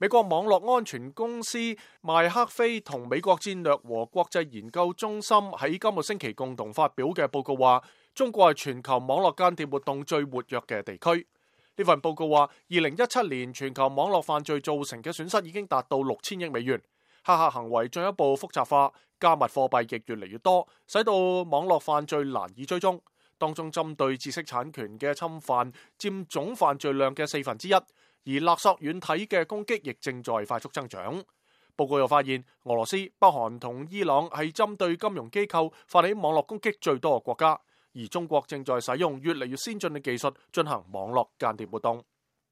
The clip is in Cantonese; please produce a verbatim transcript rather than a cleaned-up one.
美國網絡安全公司麥克菲同美國戰略和國際研究中心喺今個星期共同發表嘅報告話，中國係全球網絡間諜活動最活躍嘅地區。呢份報告話，二零一七年全球網絡犯罪造成嘅損失已經達到六千億美元，黑客行為進一步複雜化，加密貨幣亦越嚟越多，使到網絡犯罪難以追蹤。當中針對知識產權嘅侵犯佔總犯罪量嘅四分之一。而勒索軟體嘅攻擊亦正在快速增長。報告又發現，俄羅斯、北韓同伊朗係針對金融機構發起網絡攻擊最多嘅國家，而中國正在使用越嚟越先進嘅技術進行網絡間諜活動。